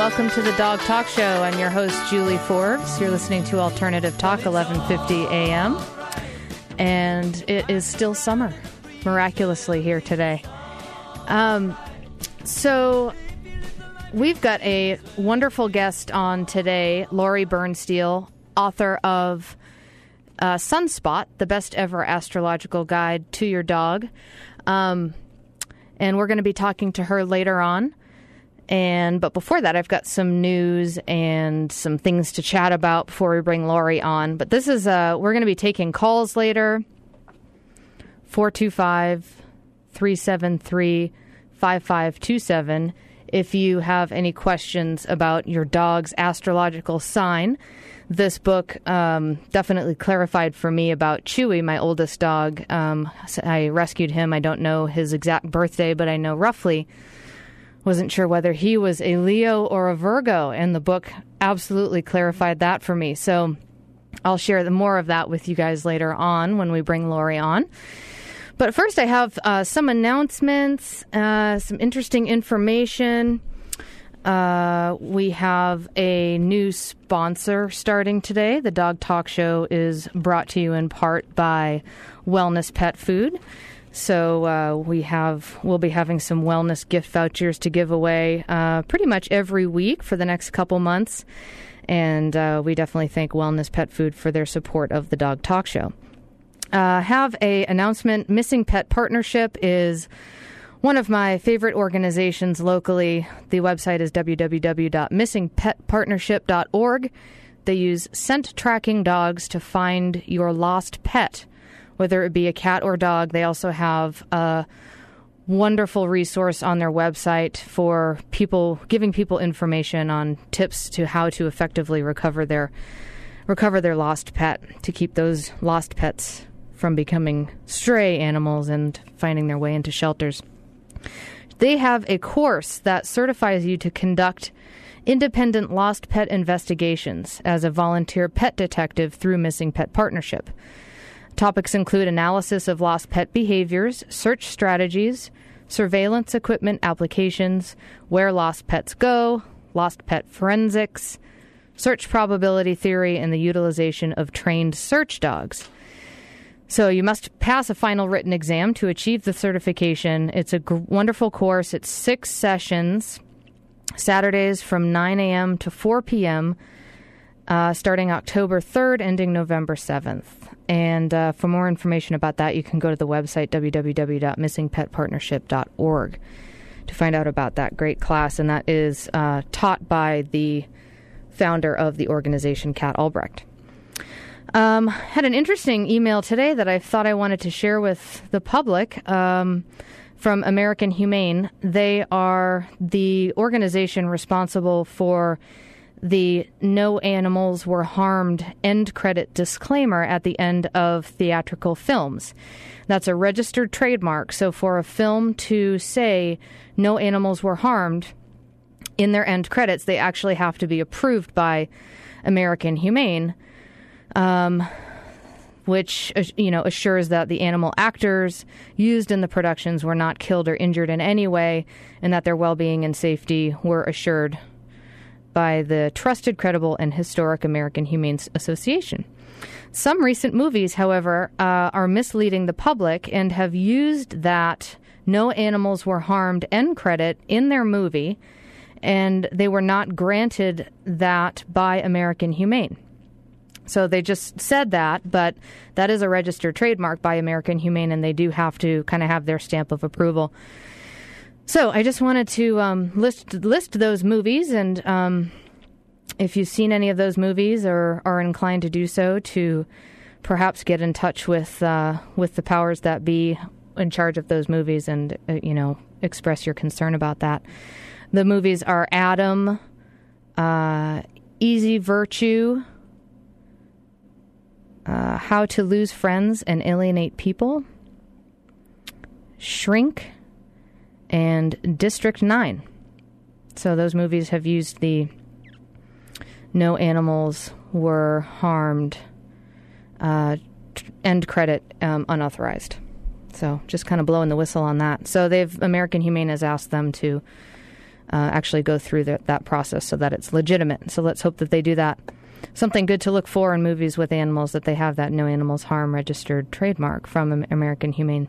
Welcome to the Dog Talk Show. I'm your host, Julie Forbes. You're listening to Alternative Talk, 1150 a.m. And it is still summer, miraculously here today. So we've got a wonderful guest on today, Lori Bernsteel, author of Sunspot, the best ever astrological guide to your dog. And we're going to be talking to her later on. But before that, I've got some news and some things to chat about before we bring Lori on. But this is, we're going to be taking calls later. 425-373-5527. If you have any questions about your dog's astrological sign. This book definitely clarified for me about Chewy, my oldest dog. I rescued him. I don't know his exact birthday, but I know roughly. Wasn't sure whether he was a Leo or a Virgo, and the book absolutely clarified that for me. So I'll share more of that with you guys later on when we bring Lori on. But first, I have some announcements, some interesting information. We have a new sponsor starting today. The Dog Talk Show is brought to you in part by Wellness Pet Food. So we'll be having some wellness gift vouchers to give away pretty much every week for the next couple months. And we definitely thank Wellness Pet Food for their support of the Dog Talk Show. Have a announcement. Missing Pet Partnership is one of my favorite organizations locally. The website is www.missingpetpartnership.org. They use scent tracking dogs to find your lost pet, whether it be a cat or dog. They also have a wonderful resource on their website for people, giving people information on tips to how to effectively recover their lost pet, to keep those lost pets from becoming stray animals and finding their way into shelters. They have a course that certifies you to conduct independent lost pet investigations as a volunteer pet detective through Missing Pet Partnership. Topics include analysis of lost pet behaviors, search strategies, surveillance equipment applications, where lost pets go, lost pet forensics, search probability theory, and the utilization of trained search dogs. So you must pass a final written exam to achieve the certification. It's a wonderful course. It's 6 sessions, Saturdays from 9 a.m. to 4 p.m., starting October 3rd, ending November 7th. And for more information about that, you can go to the website, www.missingpetpartnership.org, to find out about that great class. And that is taught by the founder of the organization, Kat Albrecht. Had an interesting email today that I thought I wanted to share with the public from American Humane. They are the organization responsible for the No Animals Were Harmed end credit disclaimer at the end of theatrical films. That's a registered trademark. So for a film to say no animals were harmed in their end credits, they actually have to be approved by American Humane, which, assures that the animal actors used in the productions were not killed or injured in any way, and that their well-being and safety were assured by the trusted, credible, and historic American Humane Association. Some recent movies, however, are misleading the public and have used that no animals were harmed end credit in their movie, and they were not granted that by American Humane. So they just said that, but that is a registered trademark by American Humane, and they do have to kind of have their stamp of approval. So I just wanted to list those movies, and if you've seen any of those movies or are inclined to do so, to perhaps get in touch with the powers that be in charge of those movies and express your concern about that. The movies are Adam, Easy Virtue, How to Lose Friends and Alienate People, Shrink, and District 9. So those movies have used the no animals were harmed end credit unauthorized. So just kind of blowing the whistle on that. So American Humane has asked them to actually go through that process so that it's legitimate. So let's hope that they do that. Something good to look for in movies with animals, that they have that No Animals Harm registered trademark from American Humane.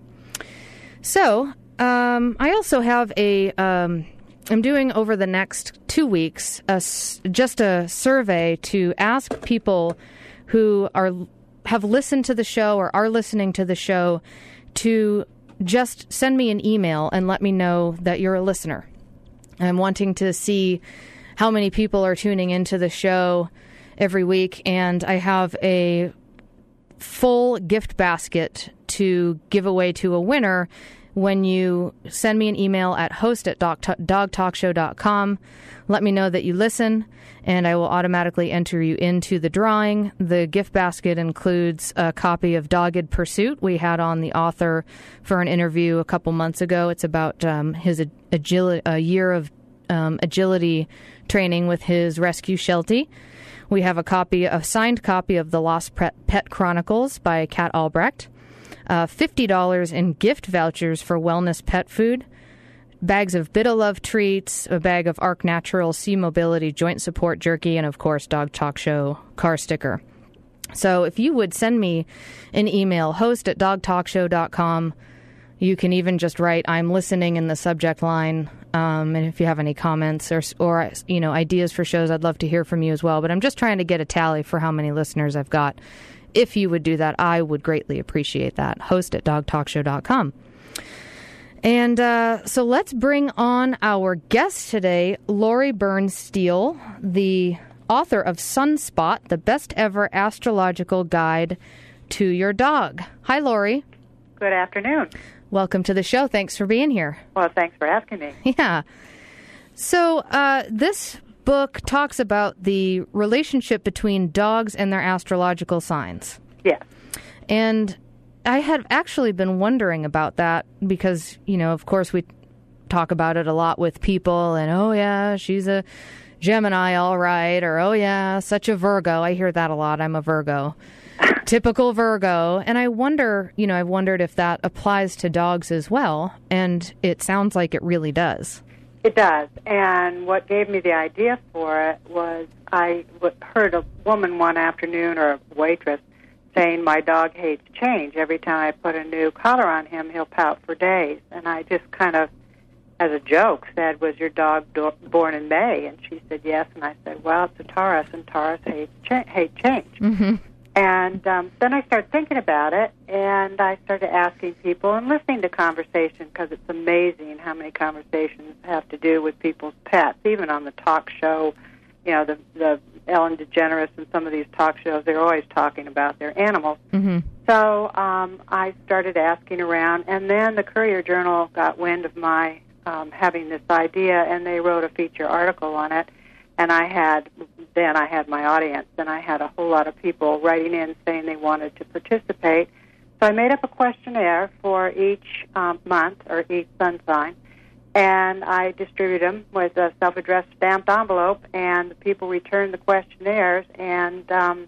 So I also have I'm doing over the next 2 weeks just a survey to ask people who have listened to the show or are listening to the show to just send me an email and let me know that you're a listener. I'm wanting to see how many people are tuning into the show every week, and I have a full gift basket to give away to a winner when you send me an email at host@dogtalkshow.com. Let me know that you listen, and I will automatically enter you into the drawing. The gift basket includes a copy of Dogged Pursuit. We had on the author for an interview a couple months ago. It's about his a year of agility training with his rescue Sheltie. We have a signed copy of The Lost Pet Chronicles by Kat Albrecht. $50 in gift vouchers for wellness pet food, bags of Bit-O-Love treats, a bag of Arc Natural Sea Mobility joint support jerky, and of course, Dog Talk Show car sticker. So if you would send me an email, host@dogtalkshow.com, you can even just write "I'm listening" in the subject line. And if you have any comments or ideas for shows, I'd love to hear from you as well. But I'm just trying to get a tally for how many listeners I've got. If you would do that, I would greatly appreciate that. Host@dogtalkshow.com. And so let's bring on our guest today, Lori Burns-Steele, the author of Sunspot, the best ever astrological guide to your dog. Hi, Lori. Good afternoon. Welcome to the show. Thanks for being here. Well, thanks for asking me. Yeah. So this book talks about the relationship between dogs and their astrological signs. Yes. And I had actually been wondering about that because, of course, we talk about it a lot with people and, oh, yeah, she's a Gemini, all right, or, oh, yeah, such a Virgo. I hear that a lot. I'm a Virgo. Typical Virgo. And I wonder, I've wondered if that applies to dogs as well. And it sounds like it really does. It does. And what gave me the idea for it was I heard a woman one afternoon, or a waitress, saying my dog hates change. Every time I put a new collar on him, he'll pout for days. And I just kind of, as a joke, said, was your dog born in May? And she said, yes. And I said, well, it's a Taurus, and Taurus hate change. Mm-hmm. And then I started thinking about it, and I started asking people and listening to conversation, because it's amazing how many conversations have to do with people's pets, even on the talk show. The Ellen DeGeneres and some of these talk shows, they're always talking about their animals. Mm-hmm. So I started asking around, and then the Courier Journal got wind of my having this idea, and they wrote a feature article on it. And I had my audience, and I had a whole lot of people writing in saying they wanted to participate. So I made up a questionnaire for each month or each sun sign, and I distributed them with a self-addressed stamped envelope, and the people returned the questionnaires, and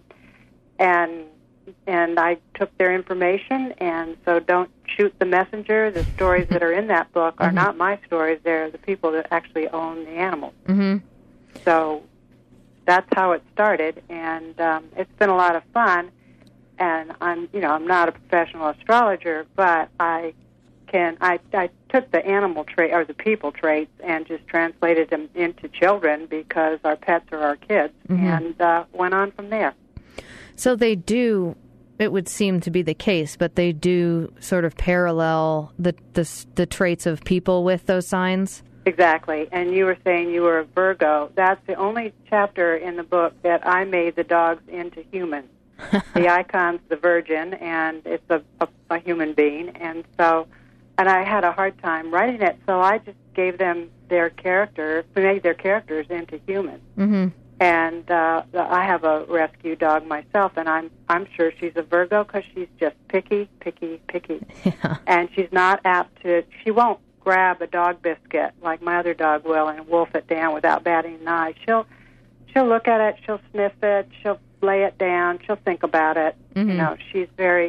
I took their information. And so don't shoot the messenger. The stories that are in that book are not my stories. They're the people that actually own the animals. Mm-hmm. So that's how it started, and it's been a lot of fun. And I'm not a professional astrologer, but I took the animal trait or the people traits and just translated them into children, because our pets are our kids, and went on from there. So they do. It would seem to be the case, but they do sort of parallel the traits of people with those signs. Exactly. And you were saying you were a Virgo. That's the only chapter in the book that I made the dogs into humans. The icon's the Virgin, and it's a human being. And I had a hard time writing it, so I just gave them their character, made their characters into humans. Mm-hmm. And I have a rescue dog myself, and I'm sure she's a Virgo, because she's just picky. Yeah. And she's not apt to, she won't grab a dog biscuit like my other dog will and wolf it down without batting an eye. She'll look at it, she'll sniff it, she'll lay it down, she'll think about it. Mm-hmm. She's very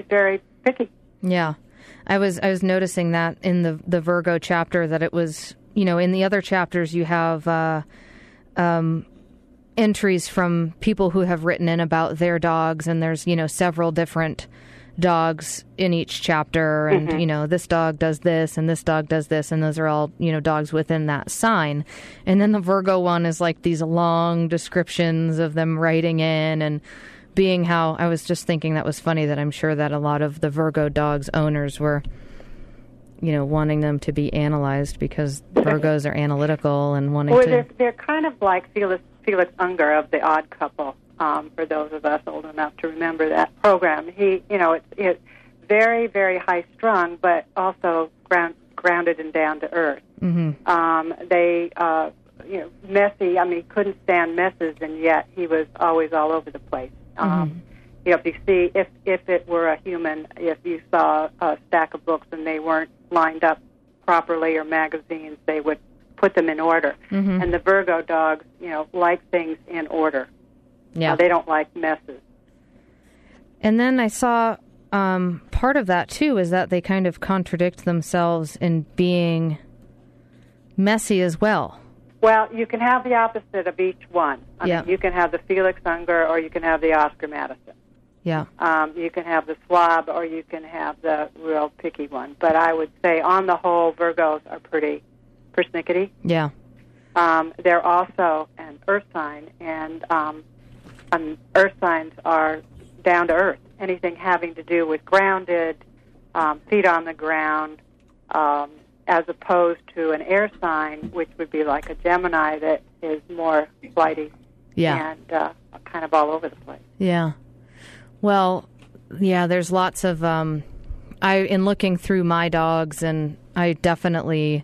picky. Yeah. I was noticing that in the Virgo chapter, that it was in the other chapters you have entries from people who have written in about their dogs, and there's, several different dogs in each chapter, and, this dog does this, and this dog does this, and those are all, dogs within that sign. And then the Virgo one is like these long descriptions of them writing in and being how, I was just thinking that was funny that I'm sure that a lot of the Virgo dogs owners were, wanting them to be analyzed because Virgos are analytical and wanting to... They're kind of like Felix Unger of The Odd Couple, for those of us old enough to remember that program. He, it's very, very high-strung, but also grounded and down to earth. They, messy. I mean, he couldn't stand messes, and yet he was always all over the place. If you see, if it were a human, if you saw a stack of books and they weren't lined up properly, or magazines, they would put them in order. And the Virgo dogs, like things in order. Yeah, they don't like messes. And then I saw part of that too is that they kind of contradict themselves in being messy as well. Well, you can have the opposite of each one. I mean, you can have the Felix Unger, or you can have the Oscar Madison. Yeah. You can have the slob, or you can have the real picky one. But I would say, on the whole, Virgos are pretty persnickety. Yeah. They're also an earth sign, and earth signs are down to earth. Anything having to do with grounded, feet on the ground, as opposed to an air sign, which would be like a Gemini that is more flighty and kind of all over the place. Yeah. Well, yeah, there's lots of... in looking through my dogs, and I definitely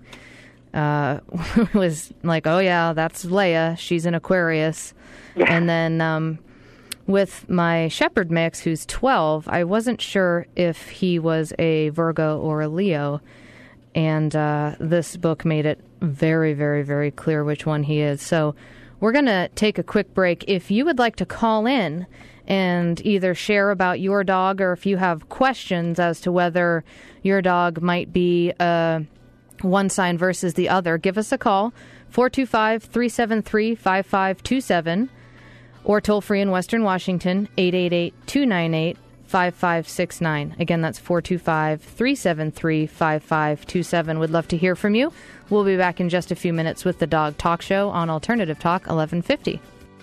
was like, oh, yeah, that's Leia. She's an Aquarius. Yeah. And then with my Shepherd mix, who's 12, I wasn't sure if he was a Virgo or a Leo. And this book made it very, very, very clear which one he is. So we're going to take a quick break. If you would like to call in and either share about your dog, or if you have questions as to whether your dog might be one sign versus the other, give us a call, 425-373-5527, or toll free in Western Washington, 888-298-5569. Again, that's 425-373-5527. We'd love to hear from you. We'll be back in just a few minutes with the Dog Talk Show on Alternative Talk 1150.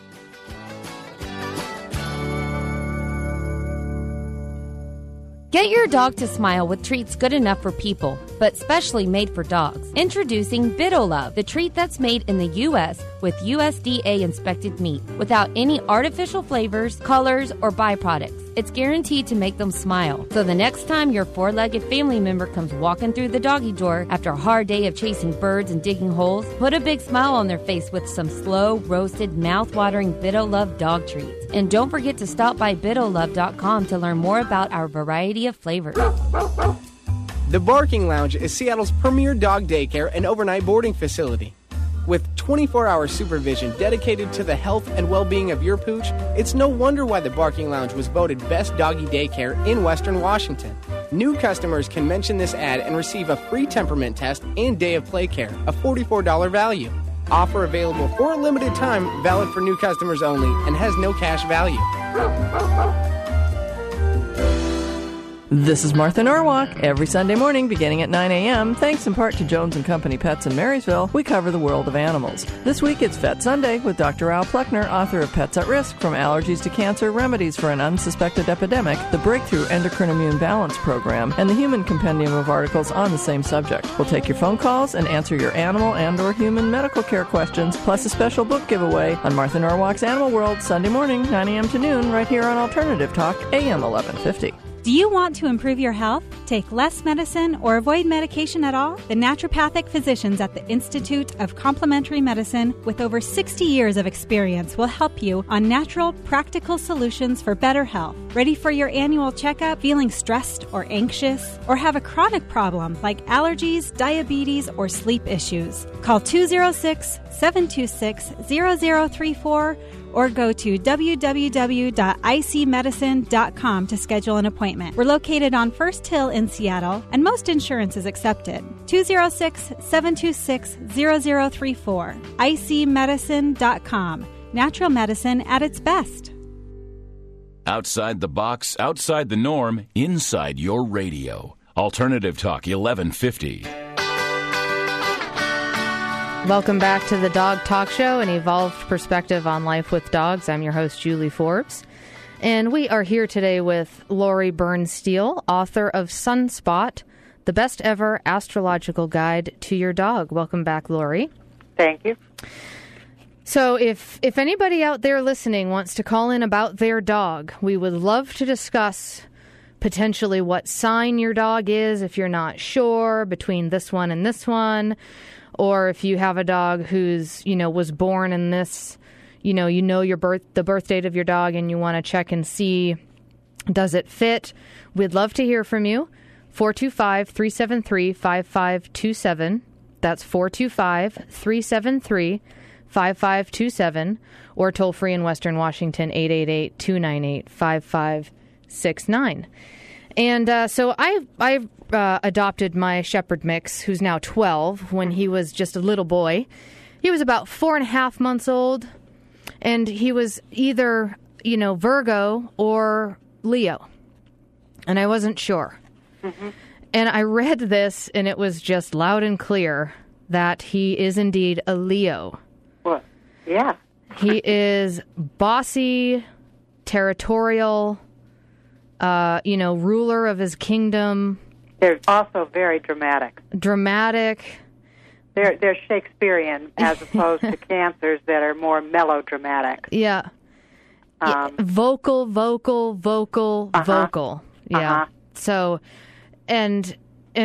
Get your dog to smile with treats good enough for people, but specially made for dogs. Introducing BitoLove, the treat that's made in the U.S. with USDA-inspected meat, without any artificial flavors, colors, or byproducts. It's guaranteed to make them smile. So the next time your four-legged family member comes walking through the doggy door after a hard day of chasing birds and digging holes, put a big smile on their face with some slow, roasted, mouth-watering BitoLove dog treats. And don't forget to stop by BitoLove.com to learn more about our variety of flavors. The Barking Lounge is Seattle's premier dog daycare and overnight boarding facility. With 24-hour supervision dedicated to the health and well-being of your pooch, it's no wonder why the Barking Lounge was voted Best Doggy Daycare in Western Washington. New customers can mention this ad and receive a free temperament test and day of play care, a $44 value. Offer available for a limited time, valid for new customers only, and has no cash value. This is Martha Norwalk. Every Sunday morning beginning at 9 a.m., thanks in part to Jones & Company Pets in Marysville, we cover the world of animals. This week it's Vet Sunday with Dr. Al Pluckner, author of Pets at Risk, From Allergies to Cancer, Remedies for an Unsuspected Epidemic, the Breakthrough Endocrine Immune Balance Program, and the Human Compendium of articles on the same subject. We'll take your phone calls and answer your animal and or human medical care questions, plus a special book giveaway on Martha Norwalk's Animal World, Sunday morning, 9 a.m. to noon, right here on Alternative Talk, AM 1150. Do you want to improve your health, take less medicine, or avoid medication at all? The naturopathic physicians at the Institute of Complementary Medicine, with over 60 years of experience, will help you on natural, practical solutions for better health. Ready for your annual checkup? Feeling stressed or anxious? Or have a chronic problem like allergies, diabetes, or sleep issues? Call 206-726-0034 or go to www.icmedicine.com to schedule an appointment. We're located on First Hill in Seattle, and most insurance is accepted. 206-726-0034. icmedicine.com. Natural medicine at its best. Outside the box, outside the norm, inside your radio. Alternative Talk 1150. Welcome back to the Dog Talk Show, an evolved perspective on life with dogs. I'm your host, Julie Forbes. And we are here today with Lori Byrne-Steele, author of Sunspot, the best ever astrological guide to your dog. Welcome back, Lori. Thank you. So if anybody out there listening wants to call in about their dog, we would love to discuss potentially what sign your dog is if you're not sure between this one and this one, or if you have a dog who's, was born in this, the birth date of your dog and you want to check and see, does it fit? We'd love to hear from you. 425-373-5527. That's 425-373-5527. 5527, or toll free in Western Washington, 888-298-5569. And so I adopted my Shepherd mix, who's now 12, when he was just a little boy. He was about 4.5 months old, and he was either, Virgo or Leo. And I wasn't sure. Mm-hmm. And I read this, and it was just loud and clear that he is indeed a Leo. Yeah. He is bossy, territorial, ruler of his kingdom. They're also very dramatic. They're Shakespearean as opposed to Cancers that are more melodramatic. Yeah. Vocal. Yeah. So, and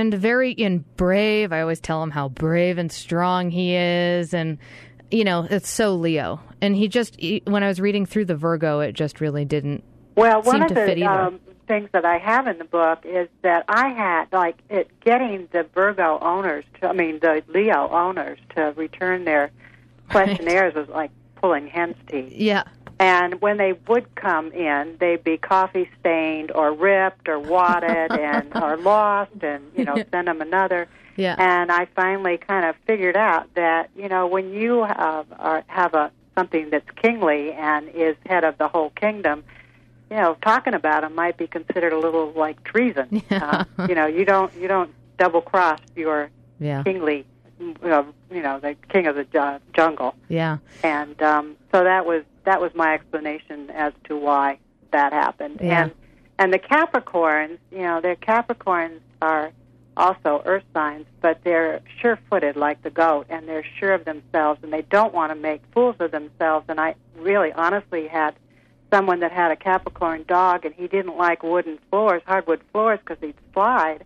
very brave. I always tell him how brave and strong he is, and it's so Leo. And when I was reading through the Virgo, it just really didn't seem to fit either. Things that I have in the book is that I had, getting the Virgo owners, the Leo owners to return their questionnaires was like pulling hen's teeth. Yeah. And when they would come in, they'd be coffee stained or ripped or wadded or lost, and, send them another. Yeah. And I finally kind of figured out that, when you have something that's kingly and is head of the whole kingdom, talking about him might be considered a little like treason. Yeah. You don't double cross your kingly, the king of the jungle. Yeah. And so that was my explanation as to why that happened. Yeah. And the Capricorns, their Capricorns are also earth signs, but they're sure-footed like the goat, and they're sure of themselves, and they don't want to make fools of themselves. And I really honestly had someone that had a Capricorn dog, and he didn't like hardwood floors, because he'd slide.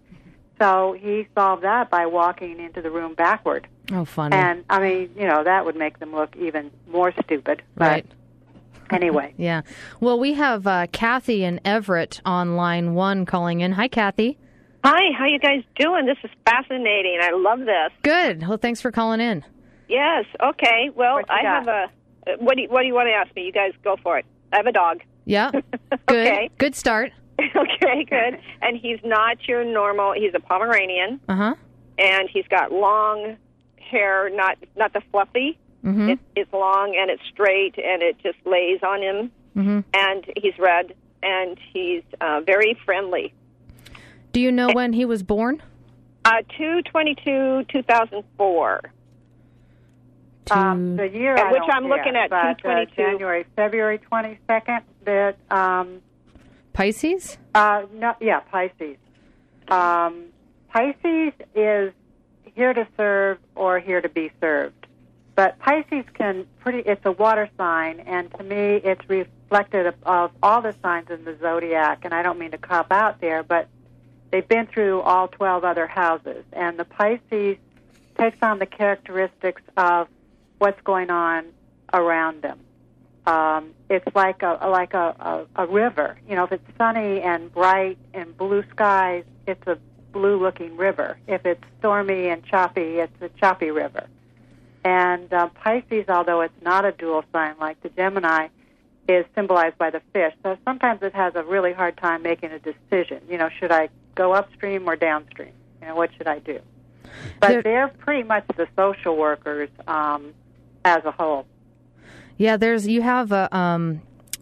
So he solved that by walking into the room backward. Oh, funny. And, that would make them look even more stupid. Right. But anyway. Yeah. Well, we have Kathy and Everett on line 1 calling in. Hi, Kathy. Hi, how you guys doing? This is fascinating. I love this. Good. Well, thanks for calling in. Yes. Okay. Well, I have what do you want to ask me? You guys go for it. I have a dog. Yeah. Good. Okay. Good start. Okay, good. And he's not your normal. He's a Pomeranian. Uh-huh. And he's got long hair, not the fluffy. Mm-hmm. It's long and it's straight, and it just lays on him. Mm-hmm. And he's red, and he's very friendly. Do you know when he was born? 2/22/2004. The year, which I'm looking at, 2/22. February 22nd. That Pisces? Pisces. Pisces is here to serve or here to be served. But Pisces it's a water sign, and to me it's reflective of all the signs in the zodiac, and I don't mean to cop out there, but they've been through all 12 other houses, and the Pisces takes on the characteristics of what's going on around them. It's like a river. If it's sunny and bright and blue skies, it's a blue-looking river. If it's stormy and choppy, it's a choppy river. And Pisces, although it's not a dual sign like the Gemini, is symbolized by the fish. So sometimes it has a really hard time making a decision. Should I go upstream or downstream? What should I do? But they're pretty much the social workers as a whole. Yeah, you have the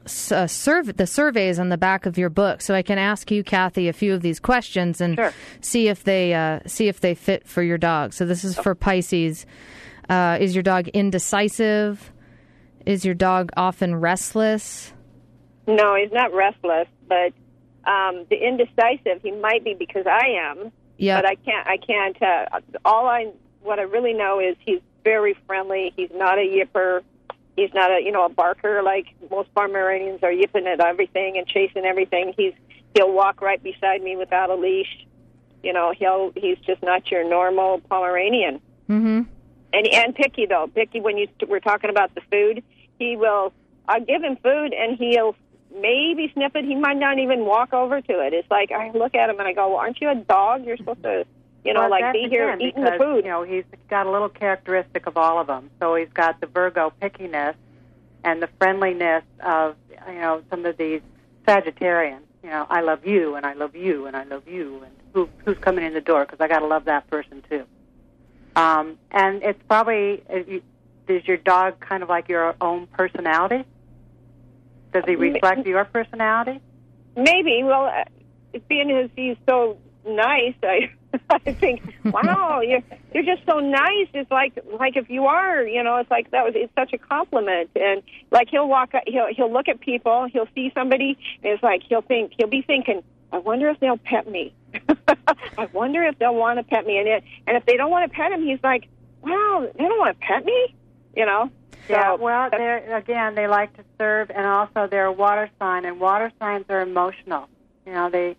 surveys on the back of your book, so I can ask you, Kathy, a few of these questions and see if they fit for your dog. So this is for Pisces. Is your dog indecisive? Is your dog often restless? No, he's not restless, but the indecisive, he might be because I am. Yeah. But I can't. What I really know is he's very friendly. He's not a yipper. He's not a barker like most Pomeranians are, yipping at everything and chasing everything. He'll walk right beside me without a leash. He's just not your normal Pomeranian. Mm-hmm. And picky though. Picky when we're talking about the food, I'll give him food and he'll maybe sniff it. He might not even walk over to it. It's like I look at him and I go, well, aren't you a dog? You're supposed to, be here eating the food. He's got a little characteristic of all of them. So he's got the Virgo pickiness and the friendliness of, some of these Sagittarians. I love you and I love you and I love you. And who's coming in the door? Because I got to love that person too. And it's probably, is your dog kind of like your own personality? Does he reflect your personality? Maybe. Well, being as he's so nice, I think, wow, you're just so nice. It's like if you are, it's like it's such a compliment. And like he'll look at people, he'll see somebody, and it's like he'll be thinking, I wonder if they'll pet me. I wonder if they'll want to pet me. And if they don't want to pet him, he's like, wow, they don't want to pet me? Yeah, well, they like to serve, and also they're a water sign, and water signs are emotional. They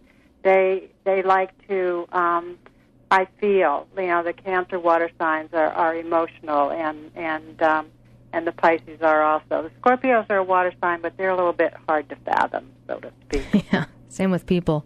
like to, I feel, the Cancer water signs are emotional, and the Pisces are also. The Scorpios are a water sign, but they're a little bit hard to fathom, so to speak. Yeah, same with people.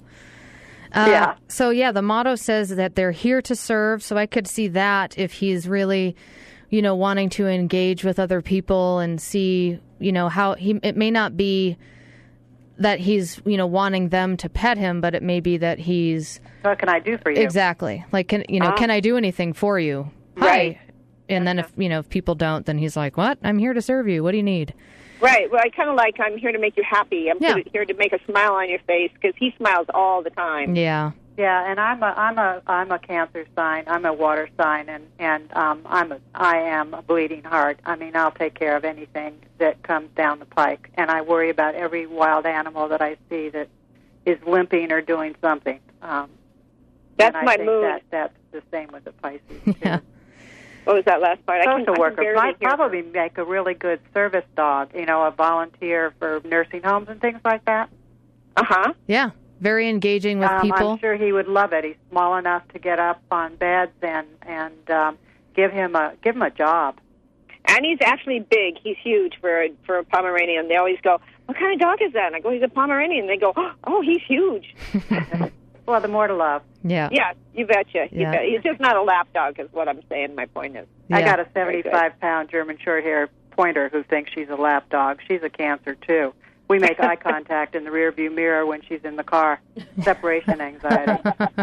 So, the motto says that they're here to serve, so I could see that if he's really, wanting to engage with other people and see, how it may not be that he's, wanting them to pet him, but it may be that he's... What can I do for you? Exactly. Like, can I do anything for you? Right. Hi. And then if people don't, then he's like, what? I'm here to serve you. What do you need? Right. Well, I kind of like I'm here to make you happy. I'm here to make a smile on your face because he smiles all the time. Yeah. Yeah, and I'm a Cancer sign. I'm a water sign, and I am a bleeding heart. I mean, I'll take care of anything that comes down the pike, and I worry about every wild animal that I see that is limping or doing something. That's my mood. That's the same with the Pisces too. Yeah. What was that last part? Social worker might probably make a really good service dog. A volunteer for nursing homes and things like that. Yeah. Very engaging with people. I'm sure he would love it. He's small enough to get up on beds and give him a job. And he's actually big. He's huge for a Pomeranian. They always go, "What kind of dog is that?" And I go, "He's a Pomeranian." They go, "Oh, he's huge." Well, the more to love. Yeah. Yeah, you betcha. You bet. He's just not a lap dog, is what I'm saying. My point is. Yeah. I got a 75-pound German Shorthair Pointer who thinks she's a lap dog. She's a Cancer too. We make eye contact in the rearview mirror when she's in the car. Separation anxiety.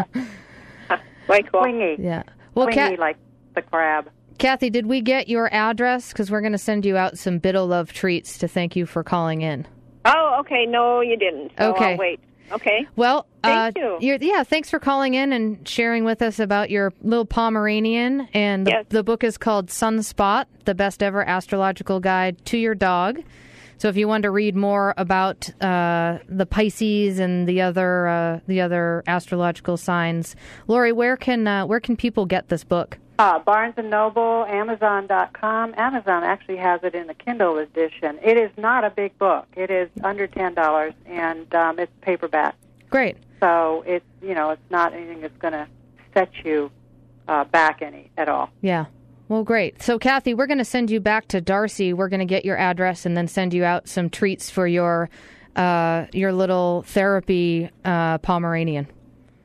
Like clingy. Yeah. Well, clingy like the crab. Kathy, did we get your address? Because we're going to send you out some Bit O' Love treats to thank you for calling in. Oh, okay. No, you didn't. So okay. I'll wait. Okay. Well, thank you. Thanks for calling in and sharing with us about your little Pomeranian. And the book is called Sunspot, the best ever astrological guide to your dog. So if you want to read more about the Pisces and the other astrological signs, Lori, where can people get this book? Barnes & Noble, Amazon.com. Amazon actually has it in the Kindle edition. It is not a big book. It is under $10, and it's paperback. Great. So it's not anything that's going to set you back any at all. Yeah. Well, great. So, Kathy, we're going to send you back to Darcy. We're going to get your address and then send you out some treats for your little therapy Pomeranian.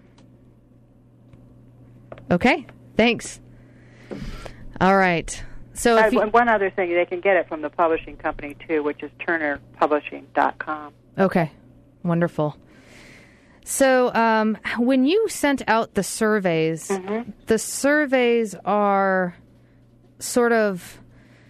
Okay. Thanks. All right. So if you, one other thing, they can get it from the publishing company, too, which is turnerpublishing.com. Okay, wonderful. So when you sent out the surveys, the surveys are sort of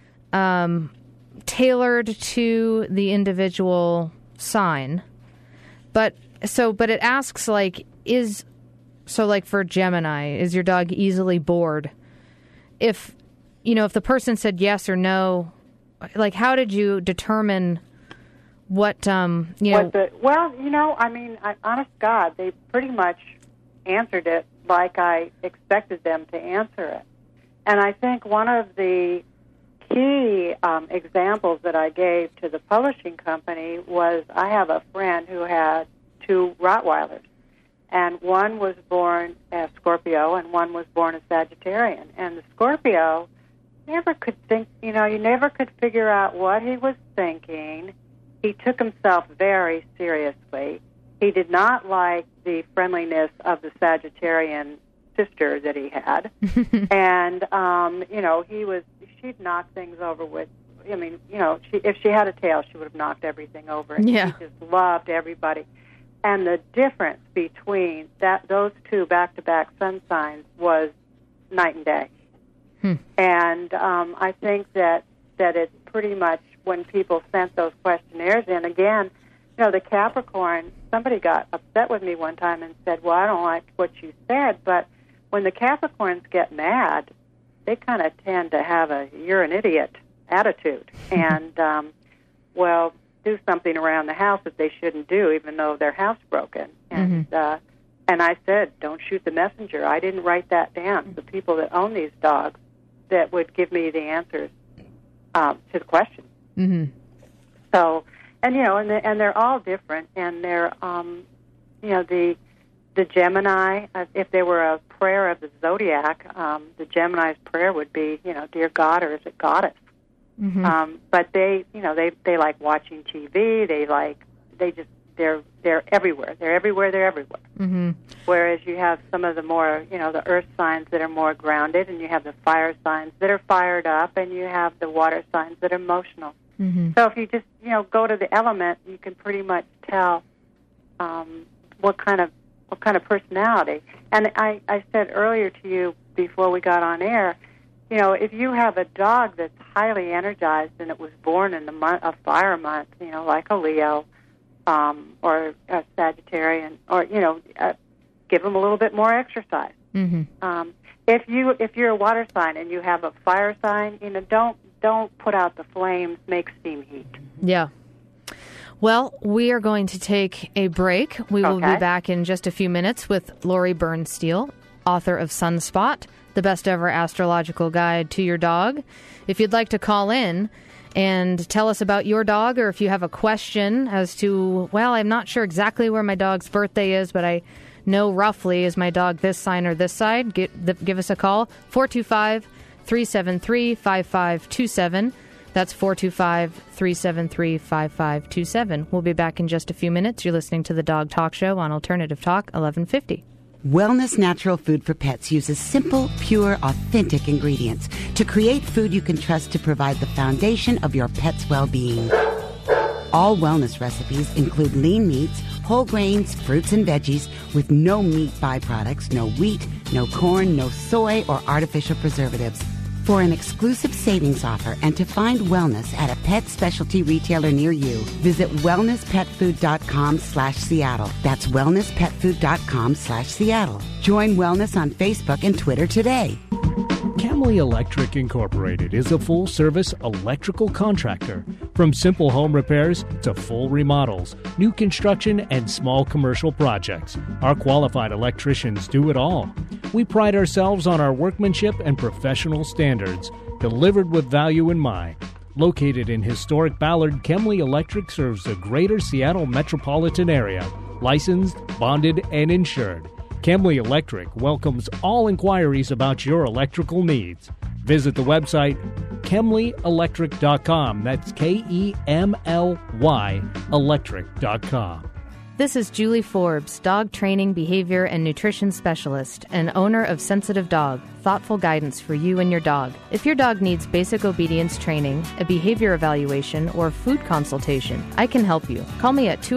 tailored to the individual sign, but it asks like for Gemini, is your dog easily bored? If the person said yes or no, like how did you determine what honest to God, they pretty much answered it like I expected them to answer it. And I think one of the key examples that I gave to the publishing company was I have a friend who had 2 Rottweilers, and one was born as Scorpio and one was born as Sagittarian. And the Scorpio never could think, you never could figure out what he was thinking. He took himself very seriously. He did not like the friendliness of the Sagittarian sister that he had. And, she'd knock things over with, if she had a tail, she would have knocked everything over. And yeah. She just loved everybody. And the difference between those 2 back-to-back sun signs was night and day. And I think that it's pretty much when people sent those questionnaires in, again, the Capricorn, somebody got upset with me one time and said, well, I don't like what you said, but when the Capricorns get mad, they kind of tend to have a you're an idiot attitude and, do something around the house that they shouldn't do, even though their house broken. And and I said, don't shoot the messenger. I didn't write that down. The people that own these dogs that would give me the answers to the questions. So, and they're all different, and they're, the Gemini, if they were a prayer of the zodiac, the Gemini's prayer would be, dear God, or is it Goddess? But they like watching TV. They're everywhere. They're everywhere. Whereas you have some of the more, the earth signs that are more grounded, and you have the fire signs that are fired up, and you have the water signs that are emotional. So if you just, go to the element, you can pretty much tell what kind of personality. And I said earlier to you before we got on air, if you have a dog that's highly energized and it was born in a fire month, like a Leo or a Sagittarian, or give them a little bit more exercise. If you're a water sign and you have a fire sign, don't put out the flames, make steam heat. Yeah. Well, we are going to take a break. We will be back in just a few minutes with Lori Bernstein, author of Sunspot, the best ever astrological guide to your dog. If you'd like to call in and tell us about your dog, or if you have a question as to, I'm not sure exactly where my dog's birthday is, but I know roughly, is my dog this sign or this side, give us a call, 425-373-5527. That's 425-373-5527. We'll be back in just a few minutes. You're listening to the Dog Talk Show on Alternative Talk 1150. Wellness Natural Food for Pets uses simple, pure, authentic ingredients to create food you can trust to provide the foundation of your pet's well-being. All wellness recipes include lean meats, whole grains, fruits, and veggies with no meat byproducts, no wheat, no corn, no soy, or artificial preservatives. For an exclusive savings offer and to find wellness at a pet specialty retailer near you, visit wellnesspetfood.com/Seattle. That's wellnesspetfood.com/Seattle. Join Wellness on Facebook and Twitter today. Camley Electric Incorporated is a full-service electrical contractor. From simple home repairs to full remodels, new construction, and small commercial projects, our qualified electricians do it all. We pride ourselves on our workmanship and professional standards, delivered with value in mind. Located in historic Ballard, Camley Electric serves the greater Seattle metropolitan area, licensed, bonded, and insured. Camley Electric welcomes all inquiries about your electrical needs. Visit the website KemleyElectric.com. That's KEMLY electric.com. This is Julie Forbes, dog training, behavior, and nutrition specialist, and owner of Sensitive Dog, thoughtful guidance for you and your dog. If your dog needs basic obedience training, a behavior evaluation, or food consultation, I can help you. Call me at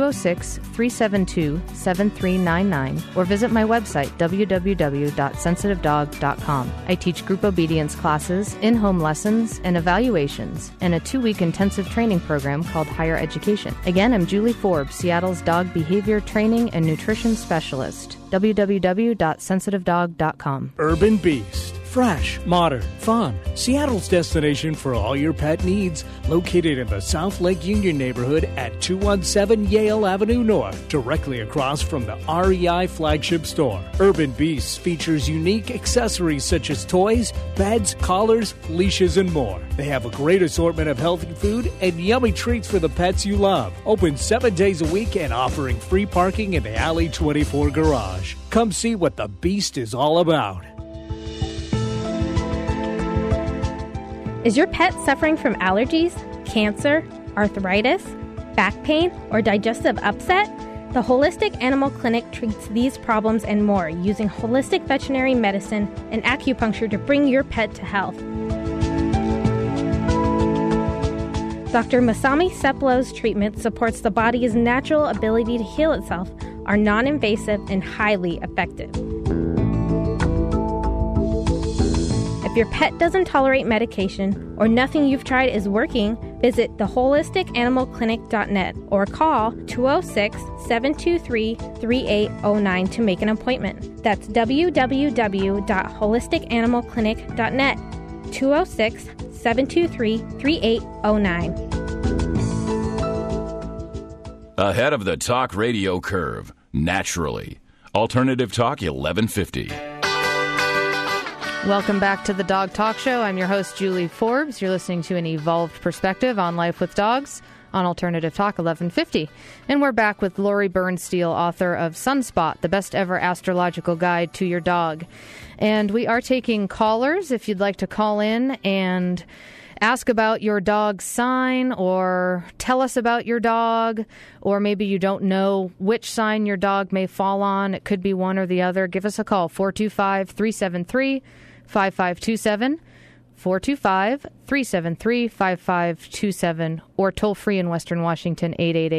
206-372-7399 or visit my website, www.sensitivedog.com. I teach group obedience classes, in-home lessons, and evaluations, and a 2-week intensive training program called Higher Education. Again, I'm Julie Forbes, Seattle's dog behavior training and nutrition specialist. www.sensitivedog.com. Urban Beast. Fresh, modern, fun. Seattle's destination for all your pet needs. Located in the South Lake Union neighborhood at 217 Yale Avenue North, directly across from the REI flagship store. Urban Beasts features unique accessories such as toys, beds, collars, leashes, and more. They have a great assortment of healthy food and yummy treats for the pets you love. Open 7 days a week and offering free parking in the Alley 24 garage. Come see what the Beast is all about. Is your pet suffering from allergies, cancer, arthritis, back pain, or digestive upset? The Holistic Animal Clinic treats these problems and more using holistic veterinary medicine and acupuncture to bring your pet to health. Dr. Masami Seplo's treatment supports the body's natural ability to heal itself, are non-invasive and highly effective. If your pet doesn't tolerate medication or nothing you've tried is working, visit theholisticanimalclinic.net or call 206-723-3809 to make an appointment. That's www.holisticanimalclinic.net, 206-723-3809. Ahead of the talk radio curve, naturally. Alternative Talk 1150. Welcome back to the Dog Talk Show. I'm your host, Julie Forbes. You're listening to an evolved perspective on life with dogs on Alternative Talk 1150. And we're back with Lori Bernstein, author of Sunspot, the best ever astrological guide to your dog. And we are taking callers if you'd like to call in and ask about your dog's sign or tell us about your dog, or maybe you don't know which sign your dog may fall on. It could be one or the other. Give us a call, 425-373-5527, 425-373-5527, or toll free in Western Washington,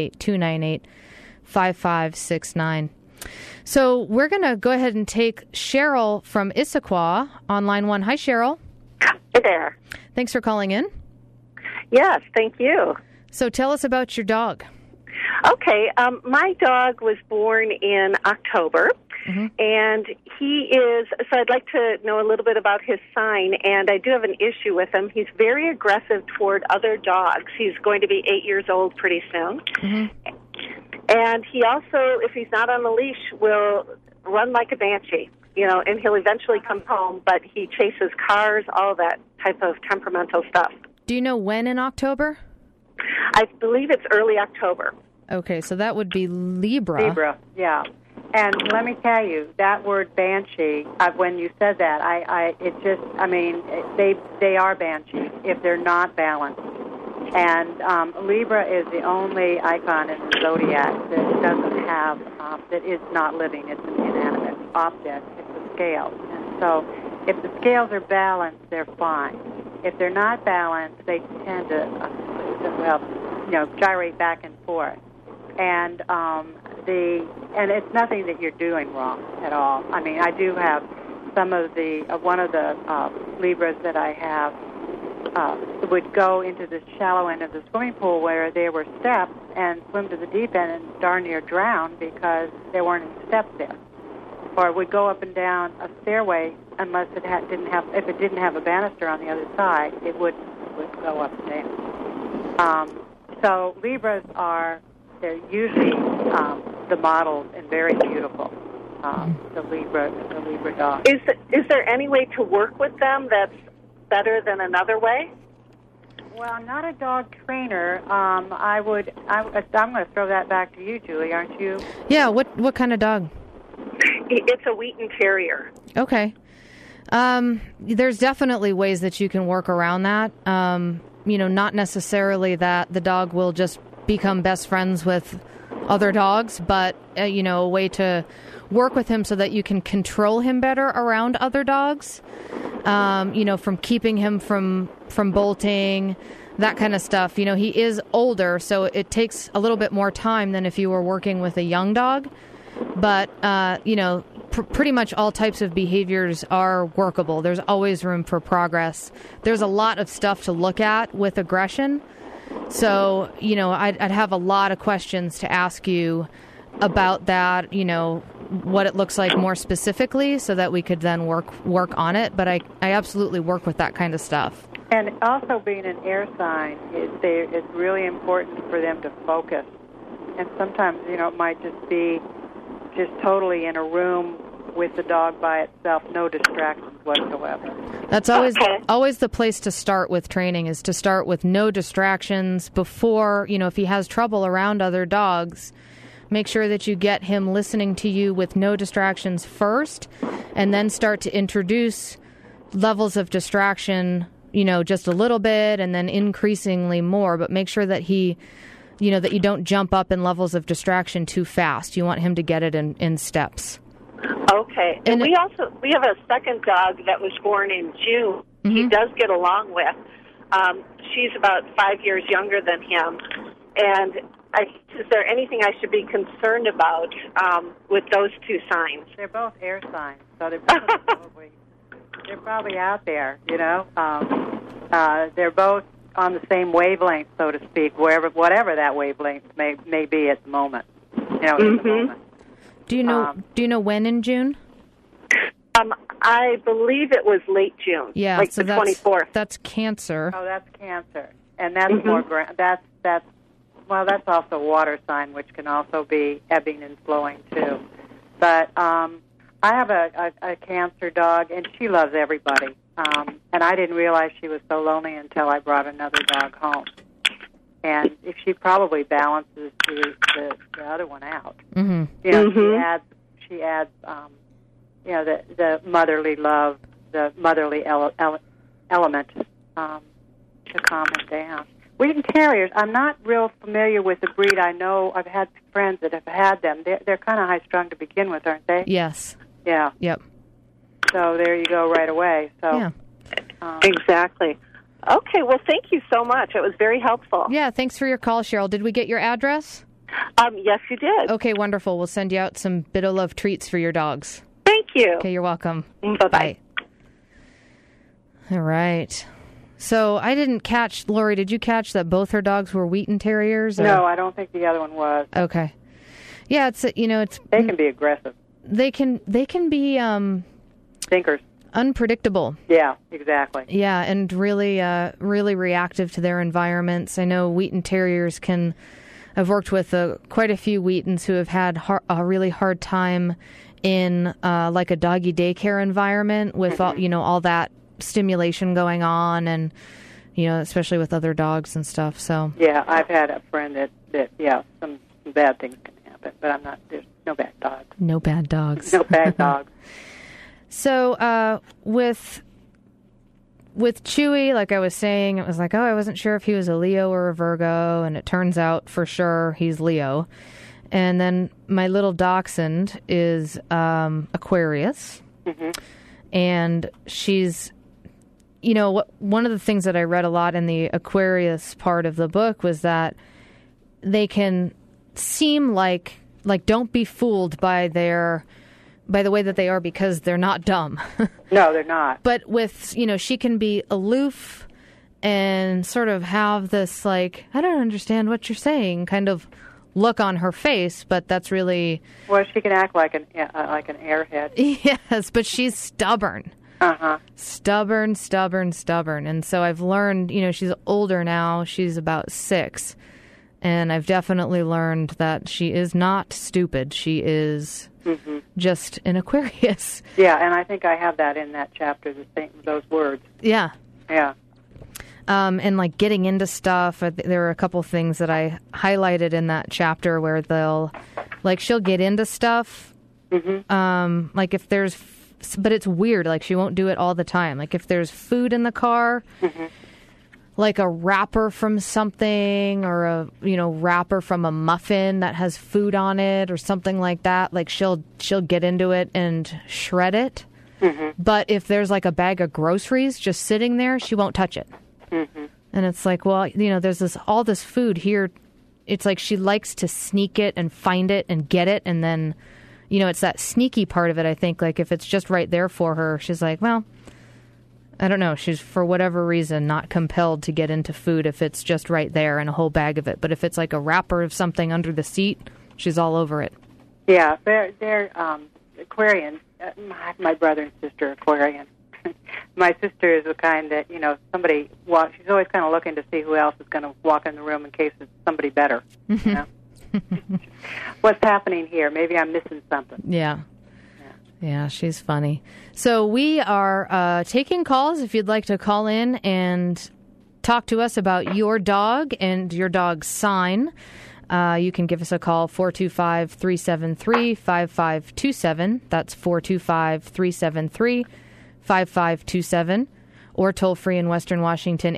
888-298-5569. So we're going to go ahead and take Cheryl from Issaquah on line 1. Hi, Cheryl. Hey there. Thanks for calling in. Yes, thank you. So tell us about your dog. Okay, my dog was born in October, and he is, so I'd like to know a little bit about his sign, and I do have an issue with him. He's very aggressive toward other dogs. He's going to be 8 years old pretty soon. And he also, if he's not on the leash, will run like a banshee, you know, and he'll eventually come home, but he chases cars, all that type of temperamental stuff. Do you know when in October? I believe it's early October. Okay, so that would be Libra. Libra, yeah. And let me tell you, that word banshee, when you said that, they are banshees if they're not balanced. And Libra is the only icon in the zodiac that doesn't have, that is not living. It's an inanimate object. It's a scale. And so if the scales are balanced, they're fine. If they're not balanced, they tend to, gyrate back and forth. And it's nothing that you're doing wrong at all. I mean, I do have some of one of the Libras that I have would go into the shallow end of the swimming pool where there were steps and swim to the deep end and darn near drown because there weren't any steps there. Or would go up and down a stairway unless it didn't have a banister on the other side, it would go up and down. So Libras they're usually the models and very beautiful. The Libra dog. Is there any way to work with them that's better than another way? Well, I'm not a dog trainer. I'm going to throw that back to you, Julie, aren't you? Yeah. What kind of dog? It's a Wheaten Terrier. Okay. There's definitely ways that you can work around that. Not necessarily that the dog will just become best friends with other dogs, but, a way to work with him so that you can control him better around other dogs, from keeping him from bolting, that kind of stuff. He is older, so it takes a little bit more time than if you were working with a young dog. But, pretty much all types of behaviors are workable. There's always room for progress. There's a lot of stuff to look at with aggression. So, I'd have a lot of questions to ask you about that, what it looks like more specifically so that we could then work on it. But I absolutely work with that kind of stuff. And also being an air sign, it's really important for them to focus. And sometimes, it might just be just totally in a room with the dog by itself, no distractions whatsoever. That's always the place to start with training, is to start with no distractions before, if he has trouble around other dogs. Make sure that you get him listening to you with no distractions first, and then start to introduce levels of distraction, just a little bit, and then increasingly more. But make sure that he, that you don't jump up in levels of distraction too fast. You want him to get it in steps. Okay. And we have a second dog that was born in June. Mm-hmm. He does get along with. She's about 5 years younger than him. And is there anything I should be concerned about with those two signs? They're both air signs, so they're probably out there, they're both on the same wavelength, so to speak, whatever that wavelength may be at the moment. At the moment. Do you know when in June? I believe it was late June. Yeah, like so the 24th. That's Cancer. Oh, that's Cancer, and that's more that's also a water sign, which can also be ebbing and flowing too. But I have a Cancer dog, and she loves everybody. And I didn't realize she was so lonely until I brought another dog home. And if she probably balances the other one out. Mm-hmm. She adds the motherly love, the motherly element to calm him down. Wheaten Terriers, I'm not real familiar with the breed. I know I've had friends that have had them. They're kind of high-strung to begin with, aren't they? Yes. Yeah. Yep. So there you go right away. So yeah. Exactly. Okay, well, thank you so much. It was very helpful. Yeah, thanks for your call, Cheryl. Did we get your address? Yes, you did. Okay, wonderful. We'll send you out some Bit of Love treats for your dogs. Thank you. Okay, you're welcome. Bye-bye. Bye. All right. So I didn't catch, Lori, did you catch that both her dogs were Wheaten Terriers? No, I don't think the other one was. Okay. Yeah, it's they can be aggressive. They can be thinkers. Unpredictable. Yeah, exactly. Yeah, and really reactive to their environments. I know Wheaten Terriers I've worked with quite a few Wheatens who have had a really hard time in like a doggy daycare environment with all that stimulation going on, and especially with other dogs and stuff. So yeah, I've had a friend that some bad things can happen, but there's no bad dogs. No bad dogs. No bad dogs. So with Chewy, like I was saying, it was like, I wasn't sure if he was a Leo or a Virgo, and it turns out for sure he's Leo. And then my little dachshund is Aquarius, and she's, one of the things that I read a lot in the Aquarius part of the book was that they can seem like don't be fooled by the way that they are, because they're not dumb. No, they're not. But with, she can be aloof and sort of have this like, I don't understand what you're saying kind of look on her face, but that's really... Well, she can act like an airhead. Yes, but she's stubborn. Uh-huh. Stubborn. And so I've learned, she's older now. She's about 6. And I've definitely learned that she is not stupid. She is just an Aquarius. Yeah, and I think I have that in that chapter, those words. Yeah. Yeah. And like getting into stuff, there are a couple things that I highlighted in that chapter where she'll get into stuff. Like if there's, but it's weird. Like she won't do it all the time. Like if there's food in the car, like a wrapper from something, or a wrapper from a muffin that has food on it or something like that, like she'll get into it and shred it. Mm-hmm. But if there's like a bag of groceries just sitting there, she won't touch it. Mm-hmm. And it's like, well, there's all this food here. It's like she likes to sneak it and find it and get it, and then it's that sneaky part of it, I think. Like, if it's just right there for her, she's like, well, I don't know. She's, for whatever reason, not compelled to get into food if it's just right there and a whole bag of it. But if it's like a wrapper of something under the seat, she's all over it. Yeah, they're Aquarians. My brother and sister are Aquarian. My sister is the kind that, somebody walks, she's always kind of looking to see who else is going to walk in the room in case it's somebody better. What's happening here? Maybe I'm missing something. Yeah, she's funny. So we are taking calls if you'd like to call in and talk to us about your dog and your dog's sign. You can give us a call, 425-373-5527. That's 425-373-5527. Or toll free in Western Washington,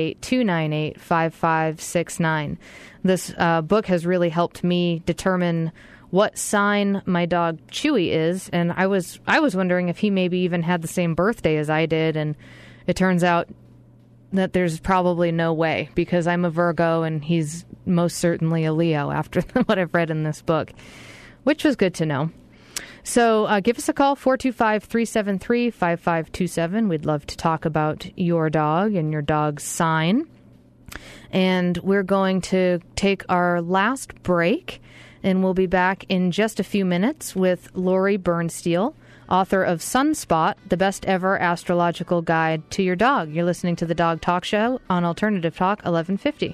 888-298-5569. This book has really helped me determine what sign my dog Chewy is, and I was wondering if he maybe even had the same birthday as I did, and it turns out that there's probably no way, because I'm a Virgo and he's most certainly a Leo after what I've read in this book, which was good to know. So give us a call, 425-373-5527. We'd love to talk about your dog and your dog's sign. And we're going to take our last break, and we'll be back in just a few minutes with Lori Bernstein, author of Sunspot, the best ever astrological guide to your dog. You're listening to the Dog Talk Show on Alternative Talk 1150.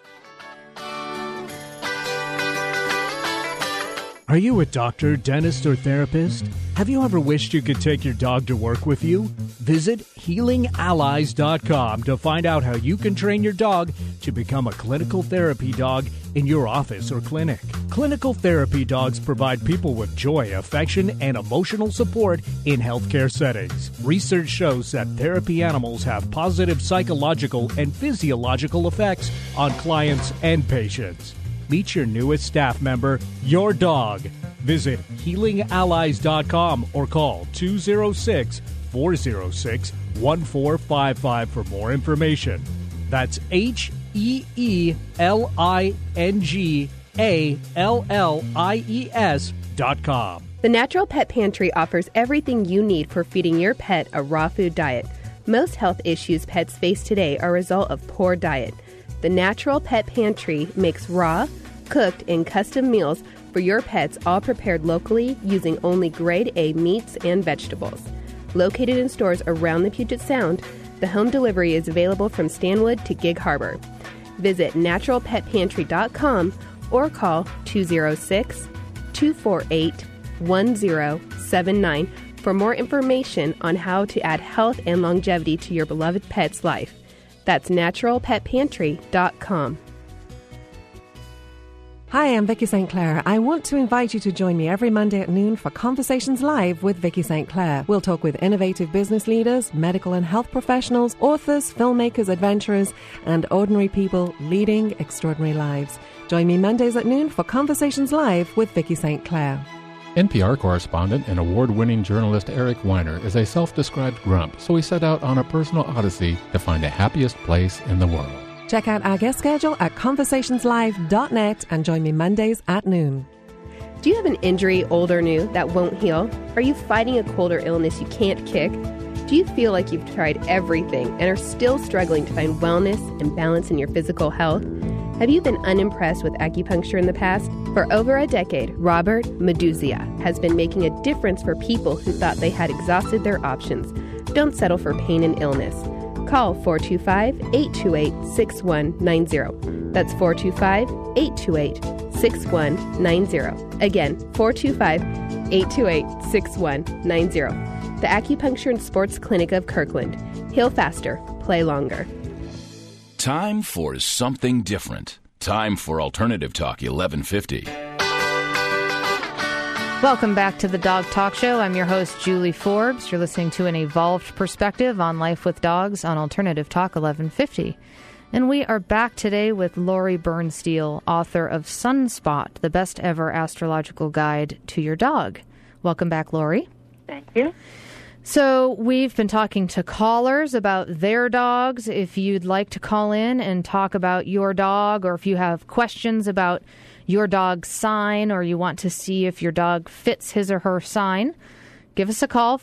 Are you a doctor, dentist, or therapist? Have you ever wished you could take your dog to work with you? Visit HealingAllies.com to find out how you can train your dog to become a clinical therapy dog in your office or clinic. Clinical therapy dogs provide people with joy, affection, and emotional support in healthcare settings. Research shows that therapy animals have positive psychological and physiological effects on clients and patients. Meet your newest staff member, your dog. Visit HealingAllies.com or call 206-406-1455 for more information. That's HeelingAllies.com. The Natural Pet Pantry offers everything you need for feeding your pet a raw food diet. Most health issues pets face today are a result of poor diet. The Natural Pet Pantry makes raw, cooked, and custom meals for your pets, all prepared locally using only grade A meats and vegetables. Located in stores around the Puget Sound, the home delivery is available from Stanwood to Gig Harbor. Visit naturalpetpantry.com or call 206-248-1079 for more information on how to add health and longevity to your beloved pet's life. That's naturalpetpantry.com. Hi, I'm Vicki St. Clair. I want to invite you to join me every Monday at noon for Conversations Live with Vicki St. Clair. We'll talk with innovative business leaders, medical and health professionals, authors, filmmakers, adventurers, and ordinary people leading extraordinary lives. Join me Mondays at noon for Conversations Live with Vicki St. Clair. NPR correspondent and award-winning journalist Eric Weiner is a self-described grump, so he set out on a personal odyssey to find the happiest place in the world. Check out our guest schedule at conversationslive.net and join me Mondays at noon. Do you have an injury, old or new, that won't heal? Are you fighting a cold or illness you can't kick? Do you feel like you've tried everything and are still struggling to find wellness and balance in your physical health? Have you been unimpressed with acupuncture in the past? For over a decade, Robert Meduzia has been making a difference for people who thought they had exhausted their options. Don't settle for pain and illness. Call 425-828-6190. That's 425-828-6190. Again, 425-828-6190. The Acupuncture and Sports Clinic of Kirkland. Heal faster, play longer. Time for something different. Time for Alternative Talk 1150. Welcome back to the Dog Talk Show. I'm your host, Julie Forbes. You're listening to an evolved perspective on life with dogs on Alternative Talk 1150. And we are back today with Lori Bernstein, author of Sunspot, the best ever astrological guide to your dog. Welcome back, Lori. Thank you. So we've been talking to callers about their dogs. If you'd like to call in and talk about your dog, or if you have questions about your dog's sign, or you want to see if your dog fits his or her sign, give us a call,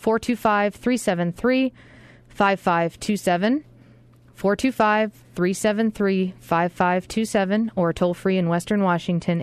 425-373-5527, 425-373-5527, or toll free in Western Washington,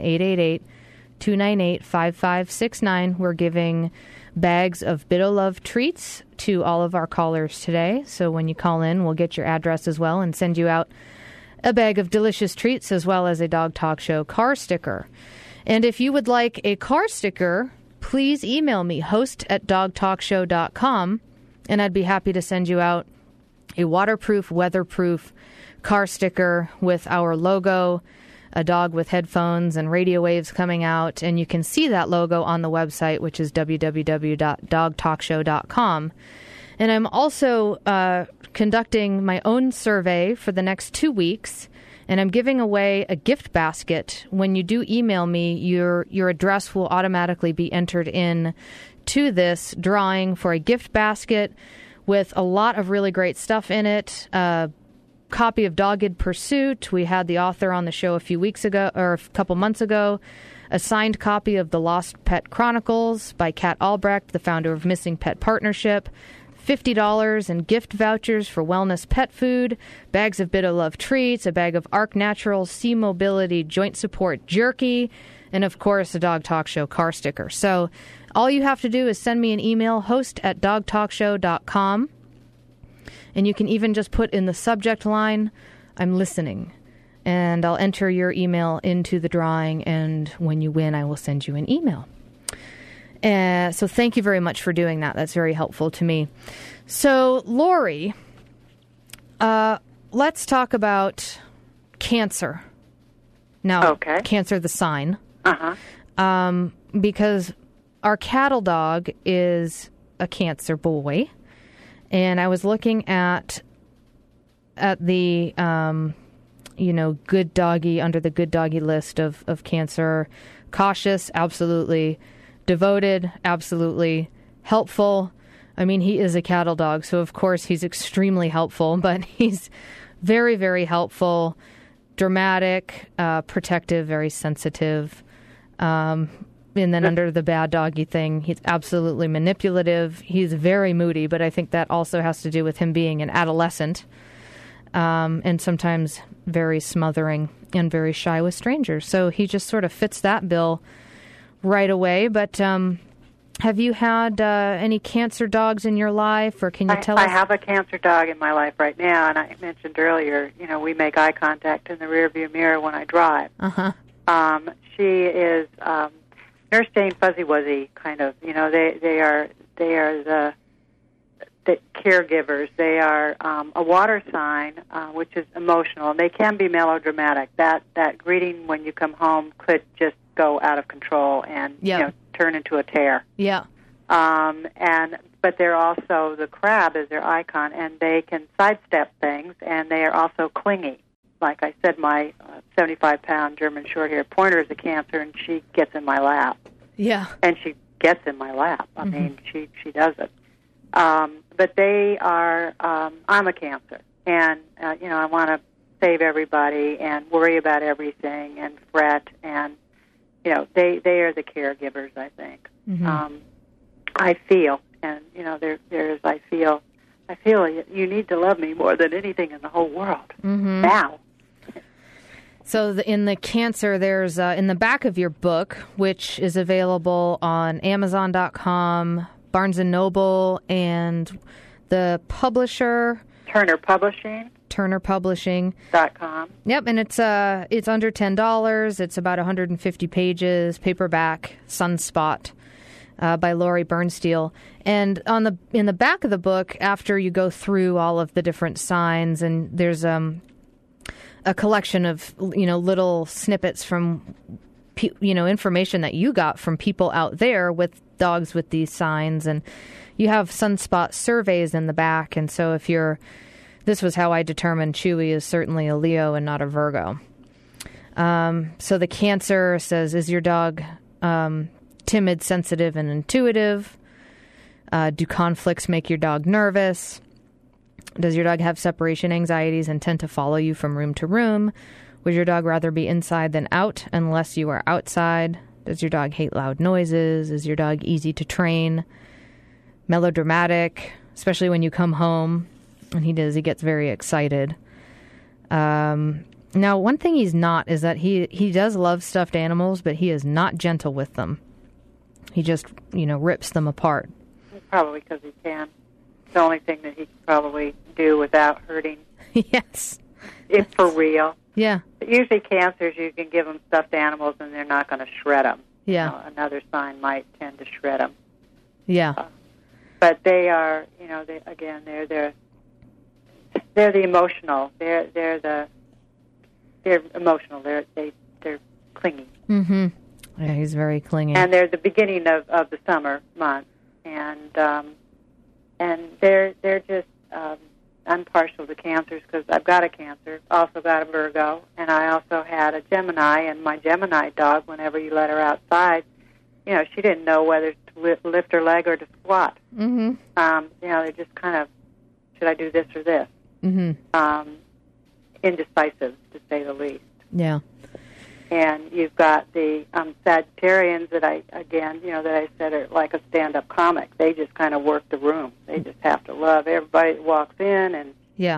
888-298-5569. We're giving bags of BitoLove treats to all of our callers today. So when you call in, we'll get your address as well and send you out a bag of delicious treats, as well as a Dog Talk Show car sticker. And if you would like a car sticker, please email me, host@dogtalkshow.com, and I'd be happy to send you out a waterproof, weatherproof car sticker with our logo, a dog with headphones and radio waves coming out, and you can see that logo on the website, which is www.dogtalkshow.com. And I'm also conducting my own survey for the next 2 weeks, and I'm giving away a gift basket. When you do email me, your address will automatically be entered in to this drawing for a gift basket with a lot of really great stuff in it. A copy of Dogged Pursuit. We had the author on the show a few weeks ago, or a couple months ago. A signed copy of The Lost Pet Chronicles by Kat Albrecht, the founder of Missing Pet Partnership. $50 in gift vouchers for wellness pet food, bags of BitoLove treats, a bag of Arc Naturals Sea Mobility joint support jerky, and of course a Dog Talk Show car sticker. So all you have to do is send me an email, host@dogtalkshow.com, and you can even just put in the subject line, I'm listening, and I'll enter your email into the drawing, and when you win, I will send you an email. So thank you very much for doing that. That's very helpful to me. So, Lori, let's talk about Cancer. Now, okay. Cancer, the sign. Uh-huh. Because our cattle dog is a Cancer boy. And I was looking at the, good doggy, under the good doggy list of Cancer. Cautious, absolutely. Devoted, absolutely. Helpful. I mean, he is a cattle dog, so of course he's extremely helpful, but he's very, very helpful, dramatic, protective, very sensitive. And then under the bad doggy thing, he's absolutely manipulative. He's very moody, but I think that also has to do with him being an adolescent, and sometimes very smothering and very shy with strangers. So he just sort of fits that bill right away. But have you had any Cancer dogs in your life, or can you tell us? I have a Cancer dog in my life right now, and I mentioned earlier, we make eye contact in the rearview mirror when I drive. Uh-huh. She is Nurse Jane Fuzzy Wuzzy, kind of. They are the caregivers. They are a water sign, which is emotional, and they can be melodramatic. That greeting when you come home could just go out of control and turn into a tear. Yeah. But they're also, the crab is their icon, and they can sidestep things, and they are also clingy. Like I said, my 75-pound German Shorthair Pointer is a Cancer, and she gets in my lap. Yeah. And she gets in my lap. I mean, she does it. But they are, I'm a Cancer, and, I want to save everybody and worry about everything and fret, and they are the caregivers, I think. Mm-hmm. I feel, and there's I feel you need to love me more than anything in the whole world now. So in the Cancer, there's in the back of your book, which is available on Amazon.com, Barnes & Noble, and the publisher Turner Publishing. TurnerPublishing.com. Yep, and it's under $10. It's about 150 pages, paperback, Sunspot, by Lori Bernstein. And in the back of the book, after you go through all of the different signs, and there's a collection of little snippets from information that you got from people out there with dogs with these signs. And you have sunspot surveys in the back. And so this was how I determined Chewy is certainly a Leo and not a Virgo. So the Cancer says, is your dog timid, sensitive, and intuitive? Do conflicts make your dog nervous? Does your dog have separation anxieties and tend to follow you from room to room? Would your dog rather be inside than out unless you are outside? Does your dog hate loud noises? Is your dog easy to train? Melodramatic, especially when you come home. And he gets very excited. Now, one thing he's not is that he does love stuffed animals, but he is not gentle with them. He just, rips them apart. Probably because he can. It's the only thing that he can probably do without hurting. Yes. If for real. Yeah. But usually Cancers, you can give them stuffed animals and they're not going to shred them. Yeah. Another sign might tend to shred them. Yeah. But they are, they're the emotional. They're emotional. They're clingy. Mm-hmm. Yeah, he's very clingy. And they're the beginning of the summer months, and they're just. I'm partial to Cancers because I've got a Cancer, also got a Virgo, and I also had a Gemini. And my Gemini dog, whenever you let her outside, she didn't know whether to lift her leg or to squat. Mm-hmm. They're just kind of, should I do this or this? Mm-hmm. Indecisive, to say the least. Yeah. And you've got the Sagittarians that I said are like a stand-up comic. They just kind of work the room. They just have to love everybody that walks in, and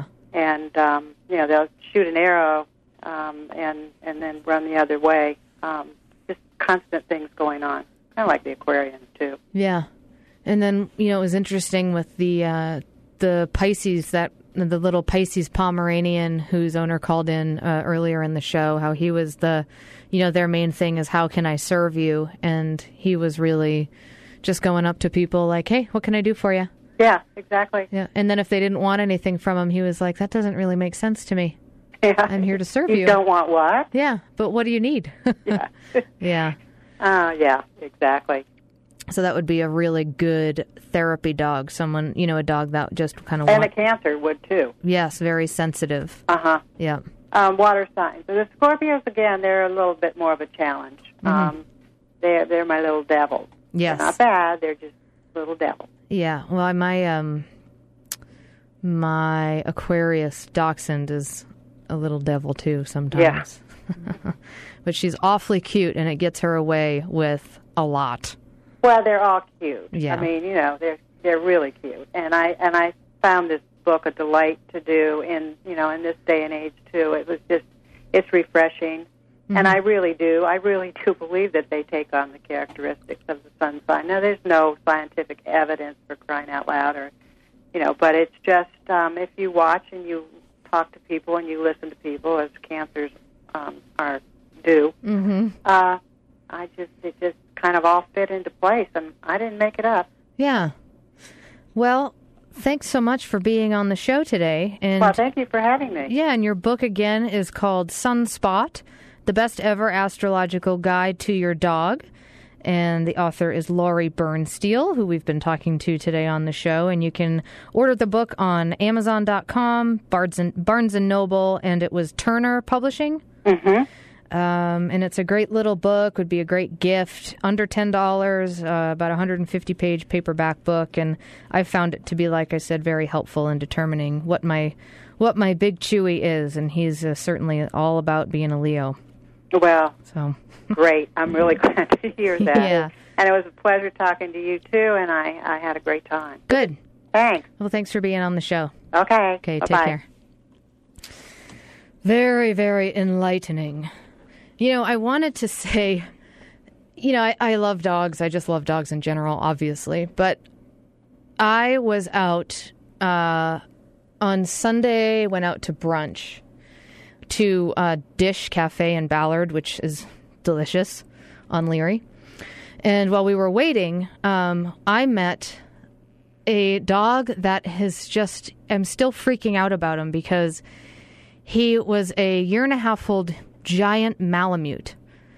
they'll shoot an arrow and then run the other way. Just constant things going on, kind of like the Aquarians too. Yeah, and then it was interesting with the Pisces, that the little Pisces Pomeranian whose owner called in earlier in the show, how he was their main thing is how can I serve you, and he was really just going up to people like, hey, what can I do for you? Yeah, exactly. Yeah, and then if they didn't want anything from him, he was like, that doesn't really make sense to me. Yeah. I'm here to serve you. You don't want what? Yeah, but what do you need? Yeah. Yeah. Yeah, exactly. So that would be a really good therapy dog. Someone, a dog that just kind of... And a Cancer would, too. Yes, very sensitive. Uh-huh. Yeah. Water signs. So the Scorpios, again, they're a little bit more of a challenge. Mm-hmm. They're my little devils. Yes. They're not bad. They're just little devils. Yeah. Well, my Aquarius Dachshund is a little devil, too, sometimes. Yeah. But she's awfully cute, and it gets her away with a lot. Well, they're all cute. Yeah. I mean, they're really cute, and I found this book a delight to do in this day and age too. It's refreshing, and I really do believe that they take on the characteristics of the sun sign. Now, there's no scientific evidence for crying out loud, but it's just if you watch and you talk to people and you listen to people, as Cancers do. Mm-hmm. It just kind of all fit into place, and I didn't make it up. Yeah. Well, thanks so much for being on the show today. And well, thank you for having me. Yeah, and your book again is called Sunspot, The Best Ever Astrological Guide to Your Dog. And the author is Laurie Bernstein, who we've been talking to today on the show. And you can order the book on Amazon.com, Barnes & Noble, and it was Turner Publishing. Mm-hmm. And it's a great little book, would be a great gift, under $10, about 150-page paperback book. And I found it to be, like I said, very helpful in determining what my big Chewy is. And he's certainly all about being a Leo. Well, so great. I'm really glad to hear that. Yeah. And it was a pleasure talking to you, too, and I had a great time. Good. Thanks. Well, thanks for being on the show. Okay. Okay, Bye-bye. take care. Very, very enlightening. I wanted to say, I love dogs. I just love dogs in general, obviously. But I was out on Sunday, went out to brunch to Dish Cafe in Ballard, which is delicious, on Leary. And while we were waiting, I met a dog that I'm still freaking out about him because he was a 1.5-year-old giant Malamute.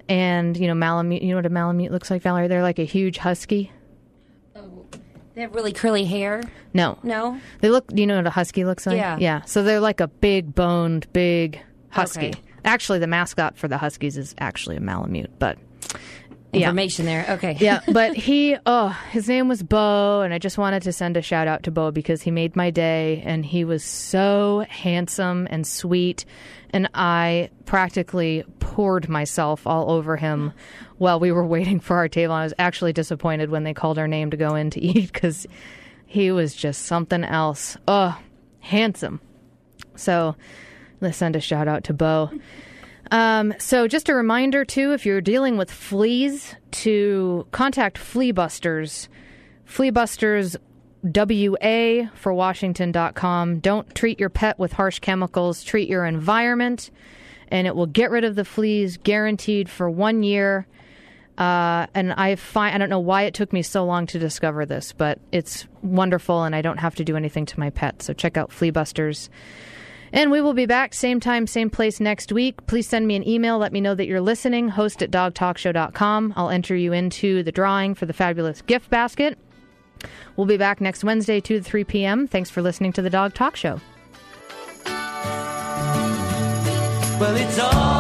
And, Malamute, you know what a Malamute looks like, Valerie? They're like a huge husky. They have really curly hair? No. No? They look, you know what a husky looks like? Yeah. Yeah. So they're like a big boned, big husky. Okay. Actually, the mascot for the Huskies is actually a Malamute, but... Information there. Okay. Yeah, but his name was Bo, and I just wanted to send a shout out to Bo because he made my day, and he was so handsome and sweet, and I practically poured myself all over him while we were waiting for our table. And I was actually disappointed when they called our name to go in to eat because he was just something else. Handsome. So let's send a shout out to Bo. So just a reminder, too, if you're dealing with fleas, to contact Flea Busters. Flea Busters, WA for Washington.com. Don't treat your pet with harsh chemicals. Treat your environment, and it will get rid of the fleas, guaranteed for 1 year. And I don't know why it took me so long to discover this, but it's wonderful, and I don't have to do anything to my pet. So check out Flea Busters. And we will be back same time, same place next week. Please send me an email. Let me know that you're listening. host@dogtalkshow.com. I'll enter you into the drawing for the fabulous gift basket. We'll be back next Wednesday, 2 to 3 p.m. Thanks for listening to The Dog Talk Show. Well, it's all